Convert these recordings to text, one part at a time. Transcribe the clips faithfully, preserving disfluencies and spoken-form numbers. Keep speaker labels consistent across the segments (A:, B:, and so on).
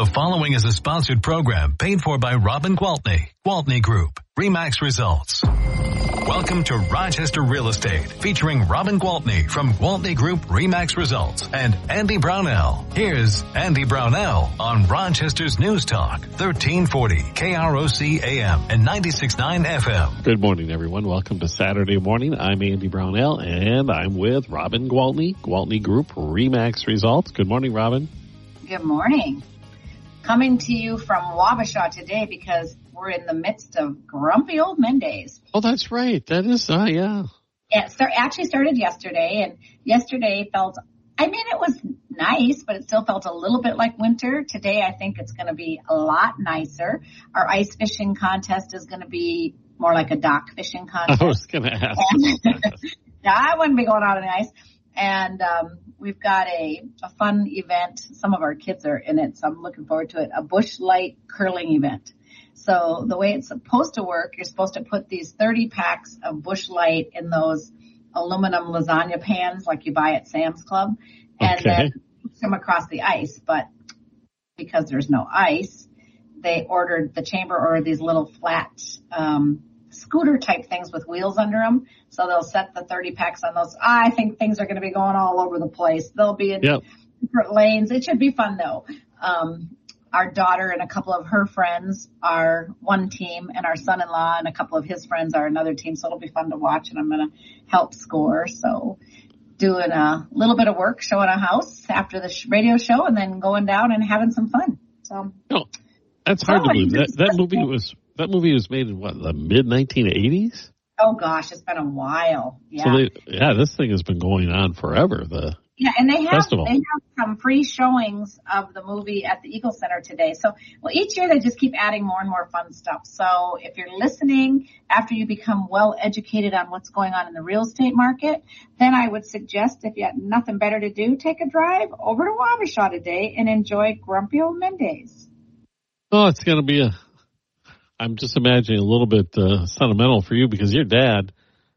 A: The following is a sponsored program paid for by Robin Gwaltney, Gwaltney Group, RE/MAX Results. Welcome to Rochester Real Estate, featuring Robin Gwaltney from Gwaltney Group RE/MAX Results and Andy Brownell. Here's Andy Brownell on Rochester's News Talk, thirteen forty K R O C A M and ninety-six point nine F M.
B: Good morning, everyone. Welcome to Saturday morning. I'm Andy Brownell, and I'm with Robin Gwaltney, Gwaltney Group RE/MAX Results. Good morning, Robin.
C: Good morning. Coming to you from Wabasha today because we're in the midst of grumpy old men days.
B: Oh, that's right. That is, uh, yeah.
C: It start, actually started yesterday, and yesterday felt, I mean, it was nice, but it still felt a little bit like winter. Today, I think it's going to be a lot nicer. Our ice fishing contest is going to be more like a dock fishing contest.
B: I was going to ask.
C: Yeah, I wouldn't be going out on the ice. And um, we've got a, a fun event. Some of our kids are in it, so I'm looking forward to it. A Busch Light curling event. So the way it's supposed to work, you're supposed to put these thirty packs of Busch Light in those aluminum lasagna pans like you buy at Sam's Club, and
B: okay.
C: then push them across the ice. But because there's no ice, they ordered, the chamber ordered these little flat um scooter type things with wheels under them. So they'll set the thirty packs on those. I think things are going to be going all over the place. They'll be in yep. different lanes. It should be fun though. Um, our daughter and a couple of her friends are one team, and our son-in-law and a couple of his friends are another team. So it'll be fun to watch, and I'm going to help score. So doing a little bit of work, showing a house after the radio show, and then going down and having some fun. So
B: oh, that's hard so, to believe. That, that movie was That movie was made in, what, the mid nineteen eighties?
C: Oh, gosh, it's been a while. Yeah,
B: so they, yeah, this thing has been going on forever, the
C: Yeah, and they have,
B: festival.
C: they have some free showings of the movie at the Eagle Center today. So, well, each year they just keep adding more and more fun stuff. So if you're listening after you become well educated on what's going on in the real estate market, then I would suggest, if you had nothing better to do, take a drive over to Wabasha today and enjoy Grumpy Old Men Days.
B: Oh, it's going to be a... I'm just imagining a little bit uh, sentimental for you because your dad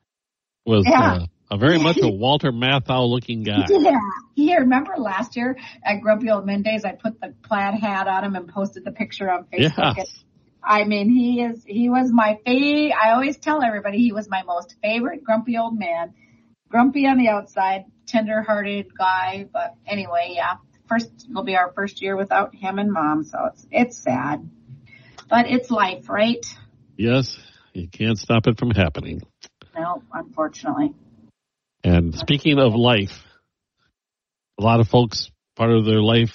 B: was yeah. uh, a very much a Walter Matthau looking guy.
C: Yeah. Yeah. Remember last year at Grumpy Old Men Days, I put the plaid hat on him and posted the picture on Facebook.
B: Yeah.
C: I mean, he is, he was my favorite. I always tell everybody he was my most favorite grumpy old man. Grumpy on the outside, tender hearted guy. But anyway, yeah, first, it'll be our first year without him and Mom. So it's, it's sad. But it's life, right?
B: Yes, you can't stop it from happening.
C: No, unfortunately.
B: And speaking of life, a lot of folks, part of their life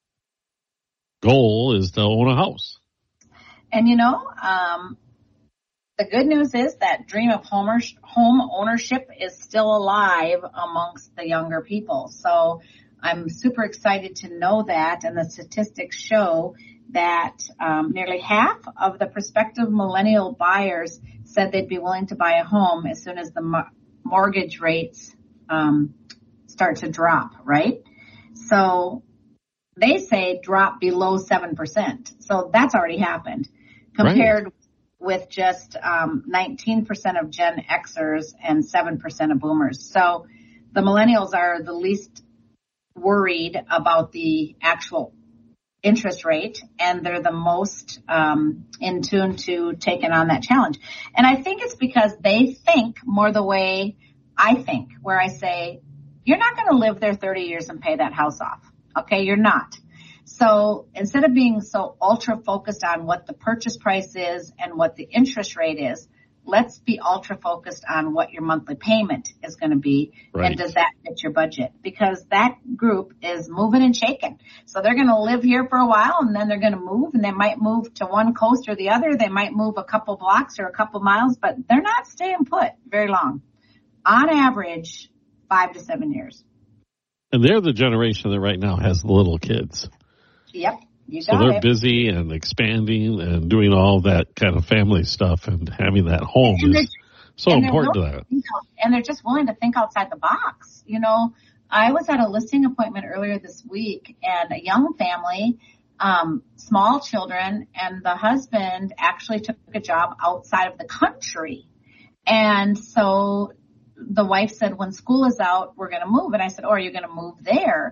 B: goal is to own a house.
C: And, you know, um, the good news is that dream of home ownership is still alive amongst the younger people. So I'm super excited to know that, and the statistics show that um, nearly half of the prospective millennial buyers said they'd be willing to buy a home as soon as the mo- mortgage rates um, start to drop, right? So they say drop below seven percent. So that's already happened compared right. with just um, nineteen percent of Gen Xers and seven percent of boomers. So the millennials are the least worried about the actual interest rate, and they're the most um, in tune to taking on that challenge. And I think it's because they think more the way I think, where I say, you're not going to live there thirty years and pay that house off. Okay, you're not. So instead of being so ultra focused on what the purchase price is and what the interest rate is, let's be ultra focused on what your monthly payment is going to be. Right. And does that fit your budget? Because that group is moving and shaking. So they're going to live here for a while, and then they're going to move, and they might move to one coast or the other. They might move a couple blocks or a couple miles, but they're not staying put very long. On average, five to seven years.
B: And they're the generation that right now has the little kids.
C: Yep. You
B: so
C: got
B: they're
C: it.
B: busy and expanding and doing all that kind of family stuff, and having that home and is so important to that.
C: To and they're just willing to think outside the box. You know, I was at a listing appointment earlier this week, and a young family, um, small children, and the husband actually took a job outside of the country. And so the wife said, when school is out, we're going to move. And I said, oh, are you going to move there?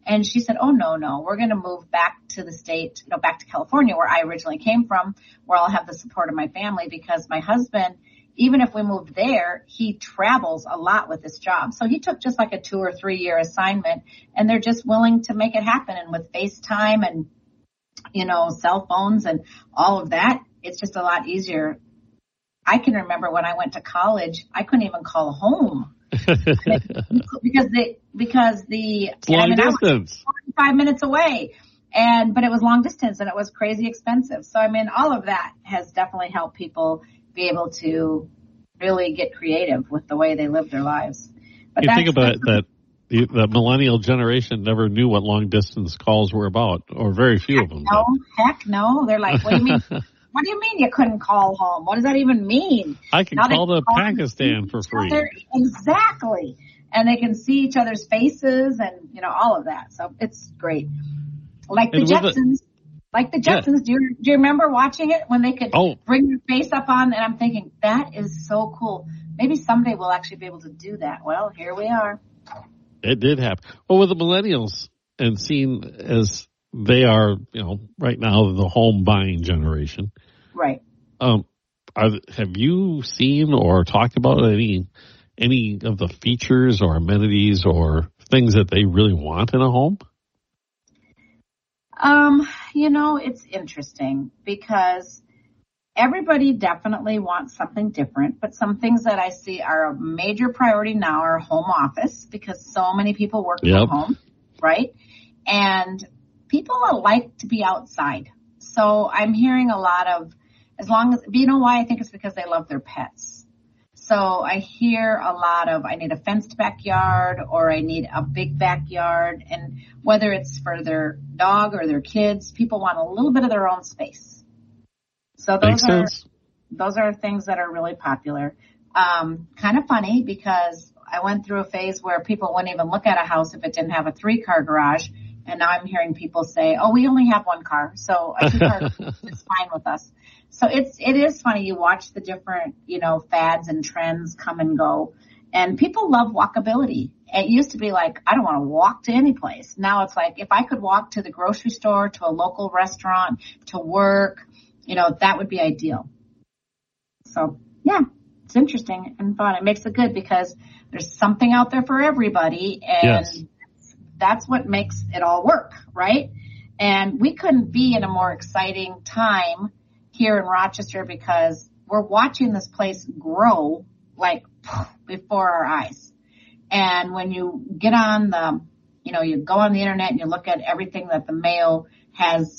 C: And she said, oh, no, no, we're going to move back to the state, you know, back to California, where I originally came from, where I'll have the support of my family, because my husband, even if we moved there, he travels a lot with this job. So he took just like a two or three year assignment, and they're just willing to make it happen. And with FaceTime and, you know, cell phones and all of that, it's just a lot easier. I can remember when I went to college, I couldn't even call home. because the because the
B: it's long I mean, distance,
C: I was forty-five minutes away, and but it was long distance and it was crazy expensive. So I mean, all of that has definitely helped people be able to really get creative with the way they live their lives. But
B: you think about it, that the, the millennial generation never knew what long distance calls were about, or very few of them.
C: No, but. heck no. They're like, what do you mean? What do you mean you couldn't call home? What does that even mean?
B: I can
C: now
B: call the call Pakistan for free.
C: Other, exactly. And they can see each other's faces and, you know, all of that. So it's great. Like the Jetsons. A, like the Jetsons. Yeah. Do you do you remember watching it when they could oh. bring your face up on? And I'm thinking, that is so cool. Maybe someday we'll actually be able to do that. Well, here we are.
B: It did happen. Well, with the millennials, and seen as they are, you know, right now the home buying generation.
C: Right.
B: Um, are, have you seen or talked about any any of the features or amenities or things that they really want in a home?
C: Um, you know, it's interesting because everybody definitely wants something different, but some things that I see are a major priority now are home office, because so many people work
B: yep.
C: from home, right? And people like to be outside. So I'm hearing a lot of, as long as, you know why? I think it's because they love their pets. So I hear a lot of, I need a fenced backyard, or I need a big backyard. And whether it's for their dog or their kids, people want a little bit of their own space. So those
B: Makes
C: are,
B: sense.
C: those are things that are really popular. Um, kind of funny, because I went through a phase where people wouldn't even look at a house if it didn't have a three car garage. And now I'm hearing people say, oh, we only have one car, so a two-car is fine with us. So it's, it is funny. You watch the different, you know, fads and trends come and go. And people love walkability. It used to be like, I don't want to walk to any place. Now it's like, if I could walk to the grocery store, to a local restaurant, to work, you know, that would be ideal. So, yeah, it's interesting and fun. It makes it good because there's something out there for everybody. And
B: yes.
C: That's what makes it all work, right? And we couldn't be in a more exciting time here in Rochester, because we're watching this place grow like before our eyes. And when you get on the, you know, you go on the internet and you look at everything that the Mayo has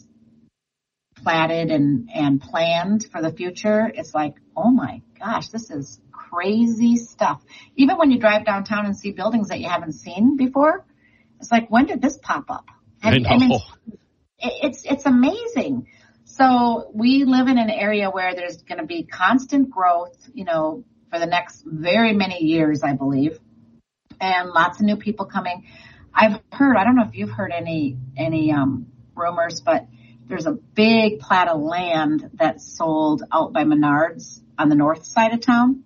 C: platted and, and planned for the future, it's like, oh my gosh, this is crazy stuff. Even when you drive downtown and see buildings that you haven't seen before, it's like, when did this pop up?
B: I, I know.
C: I mean, it's, it's amazing. So we live in an area where there's going to be constant growth, you know, for the next very many years, I believe, and lots of new people coming. I've heard, I don't know if you've heard any, any, um, rumors, but there's a big plat of land that's sold out by Menards on the north side of town.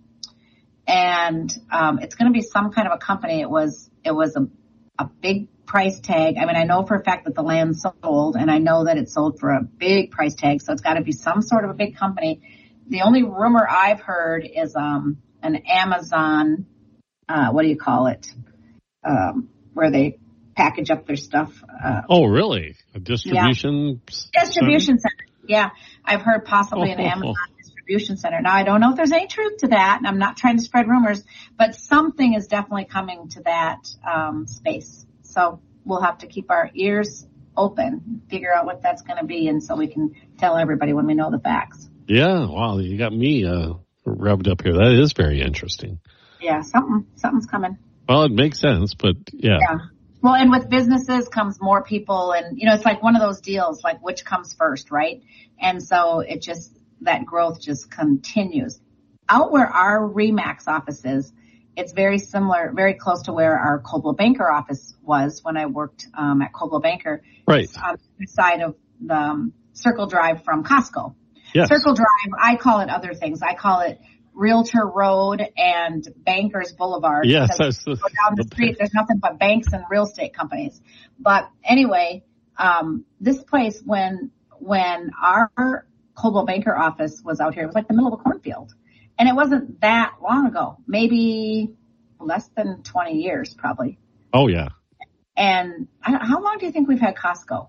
C: And, um, it's going to be some kind of a company. It was, it was a, a big price tag. I mean, I know for a fact that the land sold, and I know that it sold for a big price tag. So it's got to be some sort of a big company. The only rumor I've heard is, um, an Amazon, uh, what do you call it? Um, where they package up their stuff. Uh,
B: oh, really? A distribution
C: yeah. Distribution center? center. Yeah. I've heard possibly
B: oh,
C: an Amazon oh. distribution center. Now, I don't know if there's any truth to that, and I'm not trying to spread rumors, but something is definitely coming to that um, space. So we'll have to keep our ears open, figure out what that's going to be, and so we can tell everybody when we know the facts.
B: Yeah, wow, you got me uh, rubbed up here. That is very interesting.
C: Yeah, something, something's coming.
B: Well, it makes sense, but yeah.
C: Yeah. Well, and with businesses comes more people, and, you know, it's like one of those deals, like which comes first, right? And so it just, that growth just continues. Out where our RE/MAX office is, it's very similar, very close to where our Coldwell Banker office was when I worked um, at Coldwell Banker.
B: Right.
C: It's on the side of the um, Circle Drive from Costco.
B: Yes.
C: Circle Drive, I call it other things. I call it Realtor Road and Bankers Boulevard.
B: Yes, that's
C: the, go down the street. There's nothing but banks and real estate companies. But anyway, um, this place, when when our Coldwell Banker office was out here, it was like the middle of a cornfield, and it wasn't that long ago. Maybe less than twenty years, probably.
B: Oh yeah.
C: And I, how long do you think we've had Costco?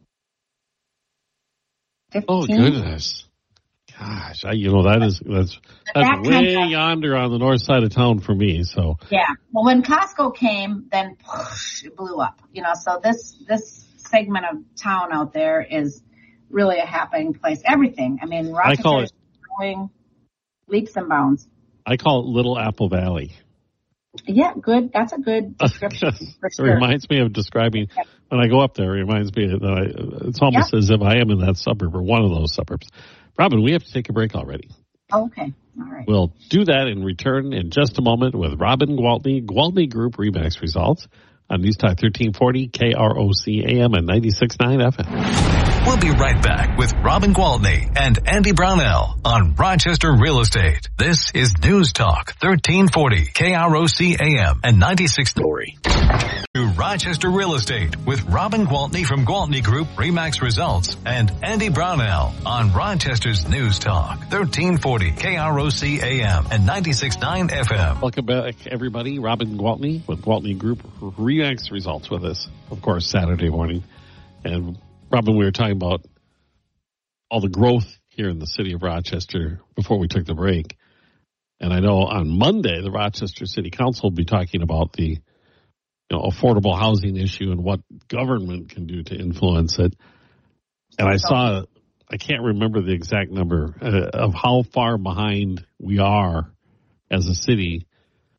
C: fifteen?
B: Oh goodness. Gosh, I, you know, that is, that's, that's
C: that
B: way
C: kind of,
B: yonder on the north side of town for me, so.
C: Yeah. Well, when Costco came, then whoosh, it blew up, you know, so this, this segment of town out there is really a happening place. Everything. I mean, Rochester is growing leaps and bounds.
B: I call it Little Apple Valley.
C: Yeah, good. That's a good description. For sure.
B: It reminds me of describing, yep. when I go up there, it reminds me that I, it's almost yep. as if I am in that suburb or one of those suburbs. Robin, we have to take a break already.
C: Okay. All right.
B: We'll do that and return in just a moment with Robin Gwaltney, Gwaltney Group RE/MAX results on News Talk thirteen forty, K R O C A M and ninety-six point nine F M.
A: We'll be right back with Robin Gwaltney and Andy Brownell on Rochester Real Estate. This is News Talk thirteen forty, K R O C A M and ninety-six story. To Rochester Real Estate with Robin Gwaltney from Gwaltney Group RE/MAX Results and Andy Brownell on Rochester's News Talk thirteen forty, K R O C A M and ninety-six point nine F M.
B: Welcome back, everybody. Robin Gwaltney with Gwaltney Group RE/MAX Results with us, of course, Saturday morning. And Robin, we were talking about all the growth here in the city of Rochester before we took the break. And I know on Monday, the Rochester City Council will be talking about the you know, affordable housing issue and what government can do to influence it. And I saw, I can't remember the exact number uh, of how far behind we are as a city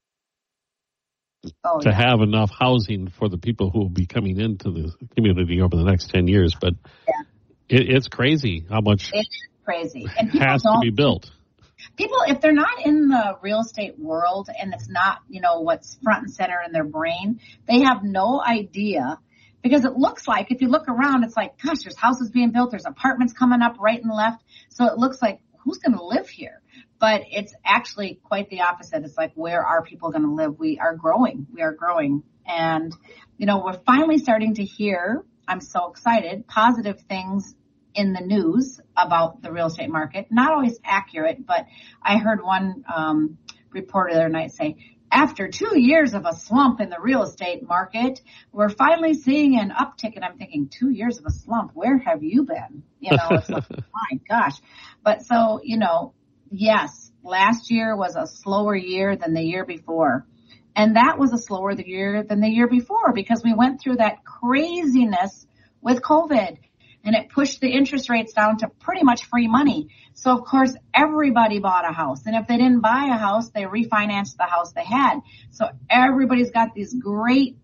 B: Oh, to yeah. have enough housing for the people who will be coming into the community over the next ten years. But yeah. it, it's crazy how much
C: it's crazy. And
B: has to be built.
C: People, if they're not in the real estate world and it's not, you know, what's front and center in their brain, they have no idea. Because it looks like, if you look around, it's like, gosh, there's houses being built, there's apartments coming up right and left. So it looks like, who's going to live here? But it's actually quite the opposite. It's like, where are people going to live? We are growing. We are growing. And, you know, we're finally starting to hear, I'm so excited, positive things in the news about the real estate market. Not always accurate, but I heard one um, reporter the other night say, after two years of a slump in the real estate market, we're finally seeing an uptick. And I'm thinking, two years of a slump, where have you been? You know, it's like, my gosh. But so, you know, yes, last year was a slower year than the year before. And that was a slower year than the year before because we went through that craziness with COVID and it pushed the interest rates down to pretty much free money. So, of course, everybody bought a house. And if they didn't buy a house, they refinanced the house they had. So everybody's got these great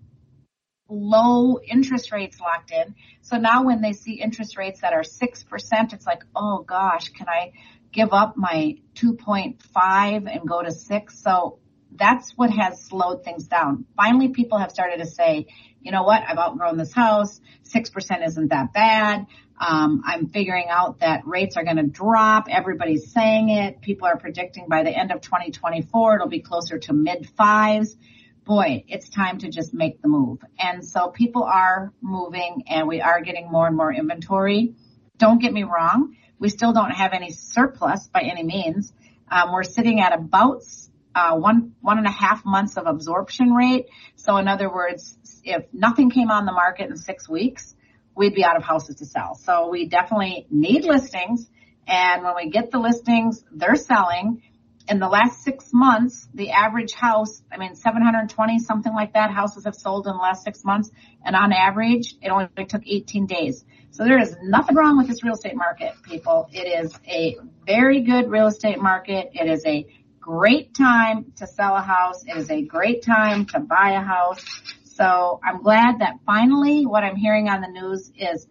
C: low interest rates locked in. So now when they see interest rates that are six percent, it's like, oh, gosh, can I give up my two point five and go to six? So that's what has slowed things down. Finally, people have started to say, you know what, I've outgrown this house. six percent isn't that bad. Um, I'm figuring out that rates are going to drop. Everybody's saying it. People are predicting by the end of twenty twenty-four, it'll be closer to mid fives. Boy, it's time to just make the move. And so people are moving and we are getting more and more inventory. Don't get me wrong. We still don't have any surplus by any means. Um, we're sitting at about uh, one, one and a half months of absorption rate. So in other words, if nothing came on the market in six weeks, we'd be out of houses to sell. So we definitely need listings. And when we get the listings, they're selling. In the last six months, the average house, I mean, seven hundred twenty, something like that, houses have sold in the last six months. And on average, it only took eighteen days. So there is nothing wrong with this real estate market, people. It is a very good real estate market. It is a great time to sell a house. It is a great time to buy a house. So I'm glad that finally what I'm hearing on the news is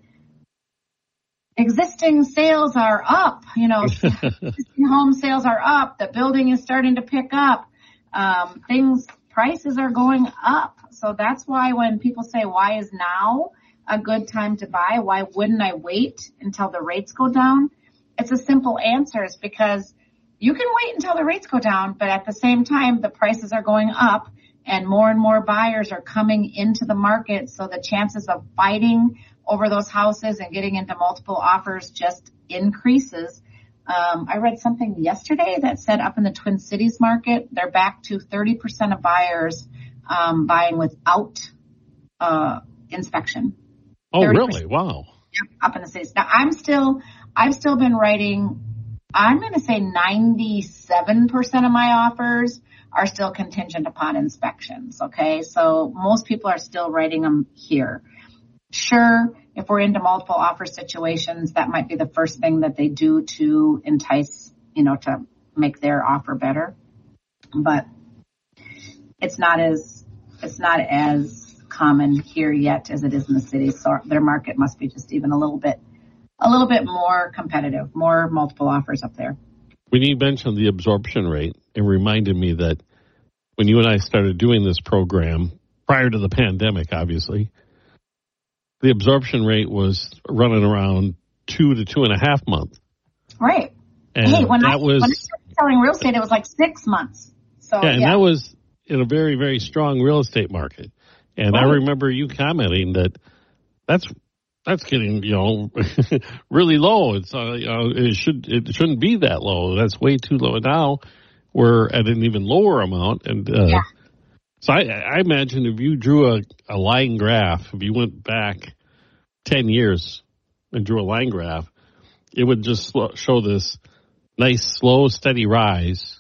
C: existing sales are up. You know, existing home sales are up. The building is starting to pick up. Um, things, prices are going up. So that's why when people say, why is now a good time to buy? Why wouldn't I wait until the rates go down? It's a simple answer. It's because, you can wait until the rates go down, but at the same time, the prices are going up and more and more buyers are coming into the market. So the chances of fighting over those houses and getting into multiple offers just increases. Um, I read something yesterday that said up in the Twin Cities market, they're back to thirty percent of buyers um, buying without uh, inspection.
B: Oh, really? Wow.
C: Up in the cities. Now, I'm still, I've still been writing, I'm going to say ninety-seven percent of my offers are still contingent upon inspections. Okay. So most people are still writing them here. Sure. If we're into multiple offer situations, that might be the first thing that they do to entice, you know, to make their offer better. But it's not as, it's not as common here yet as it is in the cities. So their market must be just even a little bit, a little bit more competitive, more multiple offers up there.
B: When you mentioned the absorption rate, it reminded me that when you and I started doing this program prior to the pandemic, obviously, the absorption rate was running around two to two and a half months.
C: Right.
B: And
C: hey, when
B: that
C: I,
B: was,
C: when I started selling real estate, it was like six months. So
B: yeah, and
C: yeah.
B: that was in a very, very strong real estate market. And right. I remember you commenting that that's that's getting, you know, really low. It's uh, you know, it should it shouldn't be that low. That's way too low. Now we're at an even lower amount. And uh,
C: yeah.
B: so I, I imagine if you drew a, a line graph, if you went back ten years and drew a line graph, it would just show this nice, slow, steady rise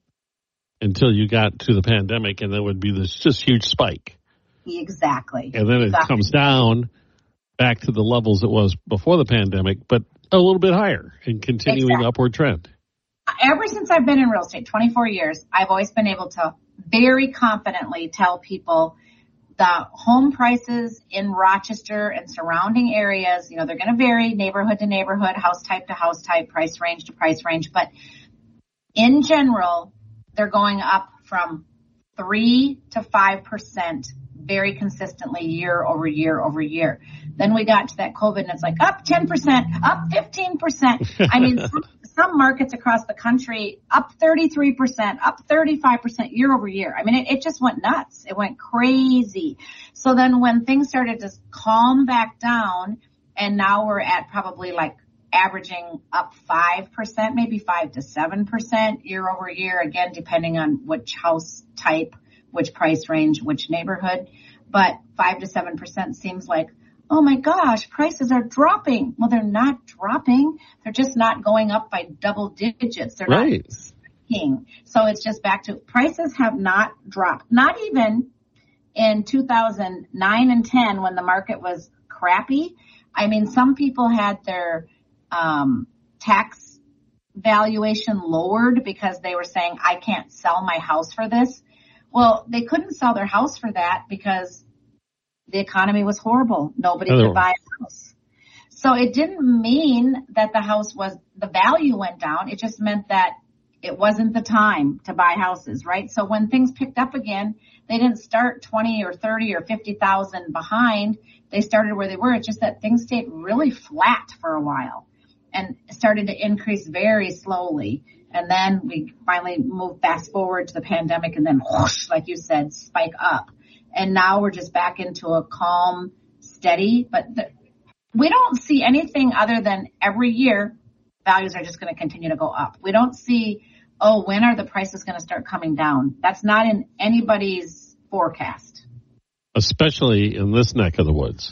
B: until you got to the pandemic, and there would be this just huge spike.
C: Exactly.
B: And then it
C: exactly.
B: comes down back to the levels it was before the pandemic, but a little bit higher and continuing
C: exactly.
B: upward trend.
C: Ever since I've been in real estate, twenty-four years, I've always been able to very confidently tell people the home prices in Rochester and surrounding areas, you know, they're going to vary neighborhood to neighborhood, house type to house type, price range to price range. But in general, they're going up from three to five percent very consistently year over year over year. Then we got to that COVID and it's like up ten percent, up fifteen percent. I mean, some, some markets across the country up thirty-three percent, up thirty-five percent year over year. I mean, it, it just went nuts. It went crazy. So then when things started to calm back down and now we're at probably like averaging up five percent, maybe five to seven percent year over year, again, depending on which house type, which price range, which neighborhood. But five to seven percent seems like, oh my gosh, prices are dropping. Well, they're not dropping. They're just not going up by double digits. They're
B: right.
C: not spiking. So it's just back to prices have not dropped. Not even in two thousand nine and ten when the market was crappy. I mean, some people had their um, tax valuation lowered because they were saying, I can't sell my house for this. Well, they couldn't sell their house for that because the economy was horrible. Nobody
B: Hello.
C: could buy a house. So it didn't mean that the house was, the value went down. It just meant that it wasn't the time to buy houses, right? So when things picked up again, they didn't start twenty or thirty or fifty thousand behind. They started where they were. It's just that things stayed really flat for a while and started to increase very slowly. And then we finally moved fast forward to the pandemic and then whoosh, like you said, spike up. And now we're just back into a calm, steady, but the, we don't see anything other than every year values are just going to continue to go up. We don't see, oh, when are the prices going to start coming down? That's not in anybody's forecast.
B: Especially in this neck of the woods.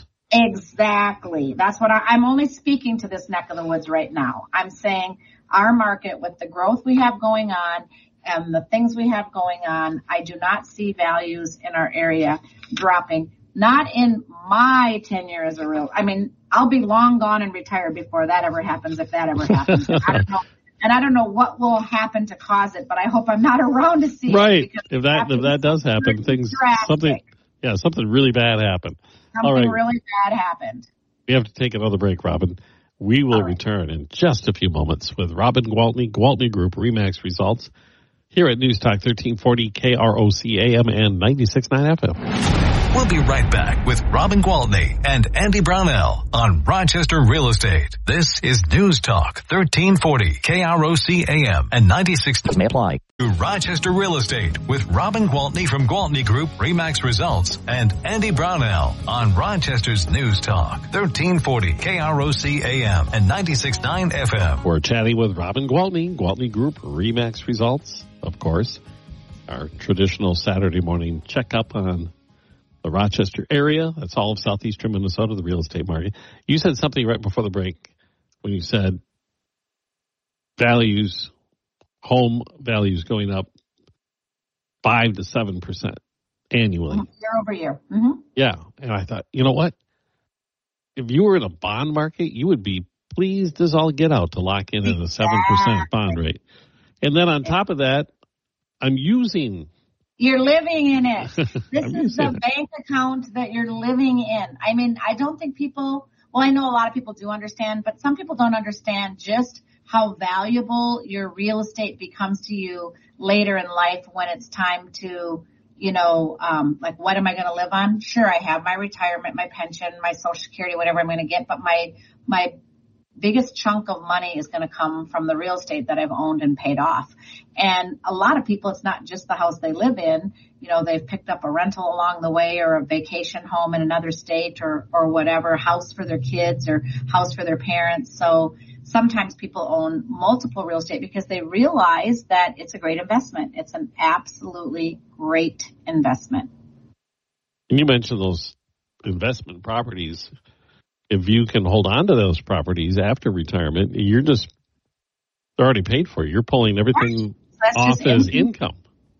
C: Exactly. That's what I, I'm only speaking to this neck of the woods right now. I'm saying our market with the growth we have going on and the things we have going on, I do not see values in our area dropping. Not in my tenure as a real, I mean, I'll be long gone and retired before that ever happens, if that ever happens. I don't know. And I don't know what will happen to cause it, but I hope I'm not around to see
B: right.
C: it. Right.
B: If that, if that does happen, things,
C: drastic.
B: something, yeah, something really bad happened.
C: Something
B: All right.
C: really bad happened.
B: We have to take another break, Robin. We will right. return in just a few moments with Robin Gwaltney, Gwaltney Group, RE/MAX Results, here at News Talk thirteen forty K R O C A M and ninety-six point nine F M.
A: We'll be right back with Robin Gwaltney and Andy Brownell on Rochester Real Estate. This is News Talk thirteen forty K R O C A M and ninety-six
D: may apply.
A: To Rochester Real Estate with Robin Gwaltney from Gwaltney Group Remax Results and Andy Brownell on Rochester's News Talk thirteen forty K R O C A M and ninety-six point nine F M.
B: We're chatting with Robin Gwaltney, Gwaltney Group Remax Results, of course. Our traditional Saturday morning checkup on the Rochester area. That's all of southeastern Minnesota, the real estate market. You said something right before the break when you said values, home values going up five to seven percent annually.
C: Year over year. Mm-hmm.
B: Yeah. And I thought, you know what? If you were in a bond market, you would be pleased as all get out to lock in at a seven percent bond rate. And then on top of that, I'm using
C: You're living in it. This
B: I'm
C: is the
B: it.
C: bank account that you're living in. I mean, I don't think people, well, I know a lot of people do understand, but some people don't understand just how valuable your real estate becomes to you later in life when it's time to, you know, um, like, what am I going to live on? Sure, I have my retirement, my pension, my Social Security, whatever I'm going to get, but my, my biggest chunk of money is going to come from the real estate that I've owned and paid off. And a lot of people, it's not just the house they live in. You know, they've picked up a rental along the way or a vacation home in another state or, or whatever, house for their kids or house for their parents. So sometimes people own multiple real estate because they realize that it's a great investment. It's an absolutely great investment.
B: And you mentioned those investment properties. If you can hold on to those properties after retirement, you're just, they're already paid for. You're pulling everything
C: That's
B: off
C: just
B: as
C: in-
B: income.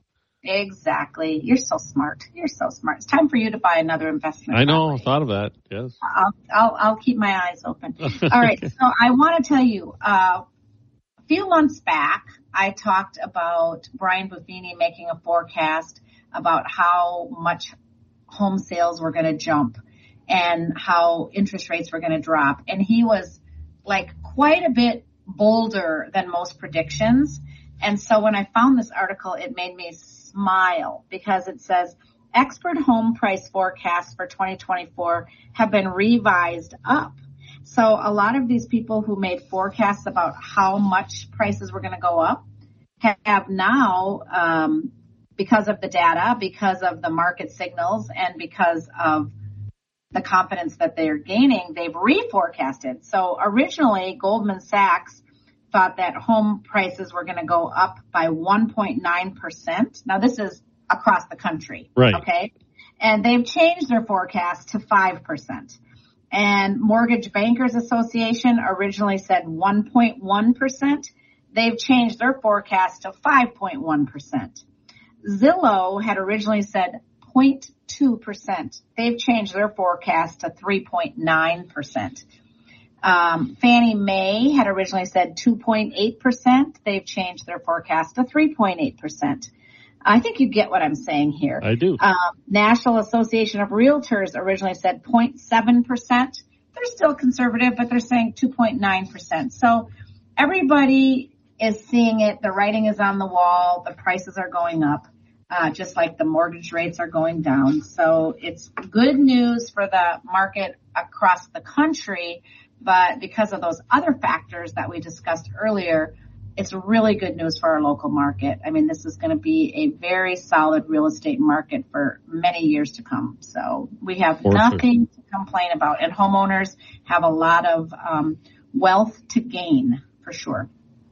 C: Exactly. You're so smart. You're so smart. It's time for you to buy another investment.
B: I know. I
C: property.
B: thought of that. Yes.
C: I'll, I'll, I'll keep my eyes open. All right. So I want to tell you, uh, a few months back, I talked about Brian Buffini making a forecast about how much home sales were going to jump and how interest rates were going to drop. And he was like quite a bit bolder than most predictions. And so when I found this article, it made me smile because it says expert home price forecasts for twenty twenty-four have been revised up. So a lot of these people who made forecasts about how much prices were going to go up have now, um, because of the data, because of the market signals, and because of the confidence that they're gaining, they've reforecasted. So originally, Goldman Sachs thought that home prices were going to go up by one point nine percent. Now, this is across the country.
B: Right.
C: Okay. And they've changed their forecast to five percent. And Mortgage Bankers Association originally said one point one percent. They've changed their forecast to five point one percent. Zillow had originally said zero point two percent. They've changed their forecast to three point nine percent. Um, Fannie Mae had originally said two point eight percent. They've changed their forecast to three point eight percent. I think you get what I'm saying here.
B: I do.
C: Um, National Association of Realtors originally said zero point seven percent. They're still conservative, but they're saying two point nine percent. So everybody is seeing it. The writing is on the wall. The prices are going up, uh, just like the mortgage rates are going down. So it's good news for the market across the country. But because of those other factors that we discussed earlier, it's really good news for our local market. I mean, this is going to be a very solid real estate market for many years to come. So we have
B: For
C: nothing to complain about. And homeowners have a lot of um, wealth to gain, for sure.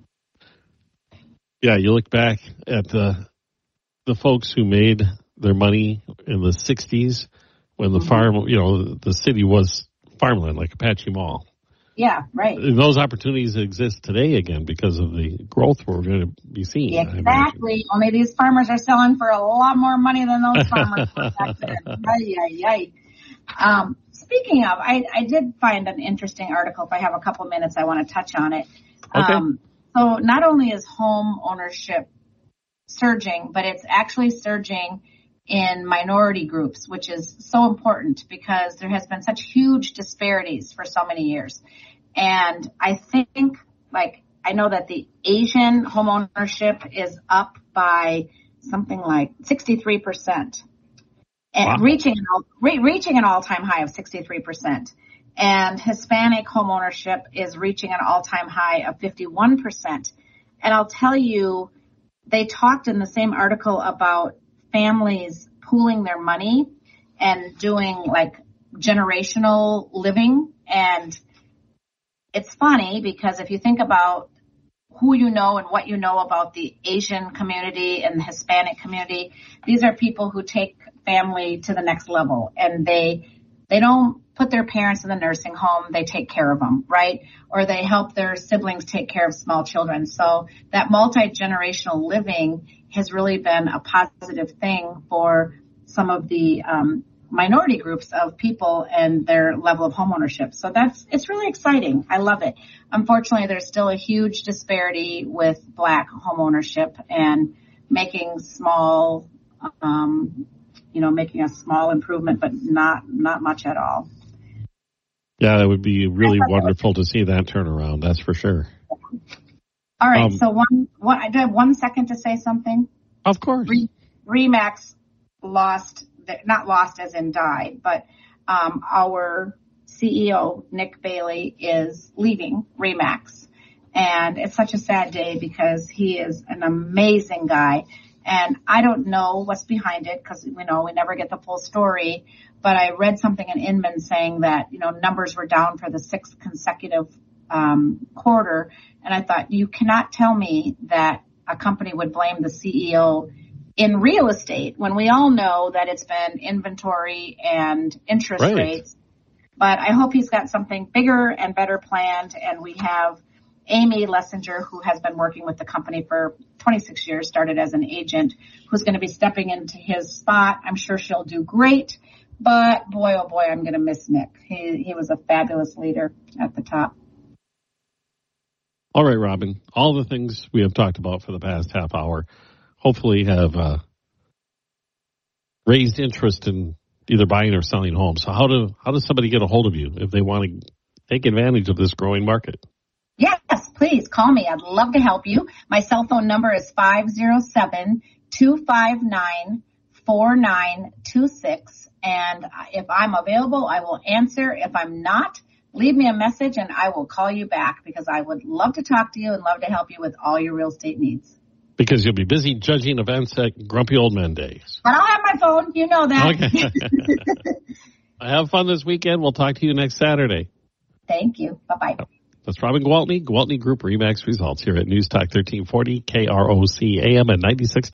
B: Yeah, you look back at the the folks who made their money in the sixties when the mm-hmm. farm, you know, the city was farmland like Apache Mall.
C: Yeah, right.
B: Those opportunities exist today again because of the growth we're going to be seeing.
C: Exactly. Only these farmers are selling for a lot more money than those farmers back then. Ay, ay, ay. Um, speaking of, I, I did find an interesting article. If I have a couple minutes, I want to touch on it.
B: Okay.
C: Um, so not only is home ownership surging, but it's actually surging in minority groups, which is so important because there has been such huge disparities for so many years. And I think, like, I know that the Asian home ownership is up by something like sixty-three percent. and
B: wow.
C: reaching, re- reaching an all-time high of sixty-three percent. And Hispanic home ownership is reaching an all-time high of fifty-one percent. And I'll tell you, they talked in the same article about families pooling their money and doing like generational living. And it's funny because if you think about who you know and what you know about the Asian community and the Hispanic community, these are people who take family to the next level, and they they don't put their parents in the nursing home, they take care of them, right? Or they help their siblings take care of small children. So that multi-generational living has really been a positive thing for some of the um, minority groups of people and their level of homeownership. So that's, it's really exciting. I love it. Unfortunately, there's still a huge disparity with Black homeownership, and making small, um, you know, making a small improvement, but not, not much at all.
B: Yeah, it would be really wonderful to see that turnaround. That's for sure.
C: All right.
B: Um,
C: so one, one, I do have one second to say something.
B: Of course.
C: Re- Remax lost, not lost as in died, but um, our C E O, Nick Bailey, is leaving Remax. And it's such a sad day because he is an amazing guy. And I don't know what's behind it because, you know, we never get the full story. But I read something in Inman saying that, you know, numbers were down for the sixth consecutive um, quarter. And I thought, you cannot tell me that a company would blame the C E O in real estate when we all know that it's been inventory and interest
B: right.
C: rates. But I hope he's got something bigger and better planned. And we have Amy Lessinger, who has been working with the company for twenty-six years, started as an agent, who's going to be stepping into his spot. I'm sure she'll do great. But boy, oh boy, I'm going to miss Nick. He he was a fabulous leader at the top.
B: All right, Robin. All the things we have talked about for the past half hour hopefully have uh, raised interest in either buying or selling homes. So how do how does somebody get a hold of you if they want to take advantage of this growing market?
C: Yes, please call me. I'd love to help you. My cell phone number is five oh seven, two five nine, four nine two six. And if I'm available, I will answer. If I'm not, leave me a message and I will call you back because I would love to talk to you and love to help you with all your real estate needs.
B: Because you'll be busy judging events at Grumpy Old Men Days.
C: But I'll have my phone. You know that.
B: Okay. Have fun this weekend. We'll talk to you next Saturday.
C: Thank you. Bye-bye.
A: That's Robin Gwaltney, Gwaltney Group Remax Results here at News Talk thirteen forty K R O C A M and ninety-six